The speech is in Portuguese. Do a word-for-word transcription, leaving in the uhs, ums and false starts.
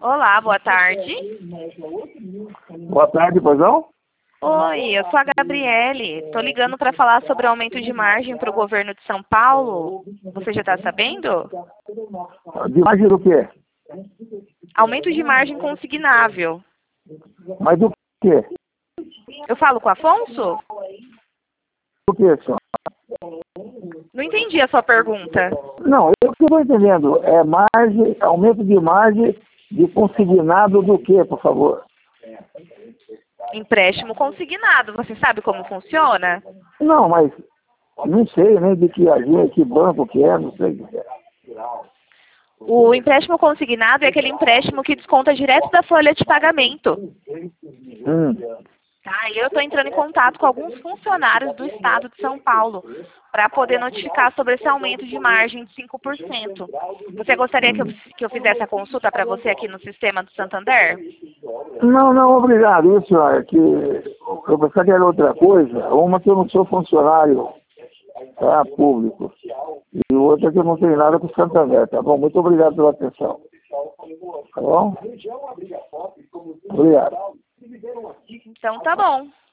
Olá, boa tarde. Boa tarde, pois não? Oi, eu sou a Gabriele. Estou ligando para falar sobre o aumento de margem para o governo de São Paulo. Você já está sabendo? De margem do quê? Aumento de margem consignável. Mas do quê? Eu falo com o Afonso? Do quê, senhor? Não entendi a sua pergunta. Não, eu que estou entendendo. É margem, aumento de margem de consignado do quê, por favor? Empréstimo consignado. Você sabe como funciona? Não, mas não sei nem de que agência, que banco que é, não sei o que é. O empréstimo consignado é aquele empréstimo que desconta direto da folha de pagamento. Hum. Tá, e eu estou entrando em contato com alguns funcionários do estado de São Paulo para poder notificar sobre esse aumento de margem de cinco por cento. Você gostaria que eu, que eu fizesse a consulta para você aqui no sistema do Santander? Não, não, obrigado. Isso é que eu pensava que era outra coisa. Uma que eu não sou funcionário, tá, público. E outra que eu não tenho nada com o Santander, tá bom? Muito obrigado pela atenção. Tá bom? Obrigado. Então tá bom.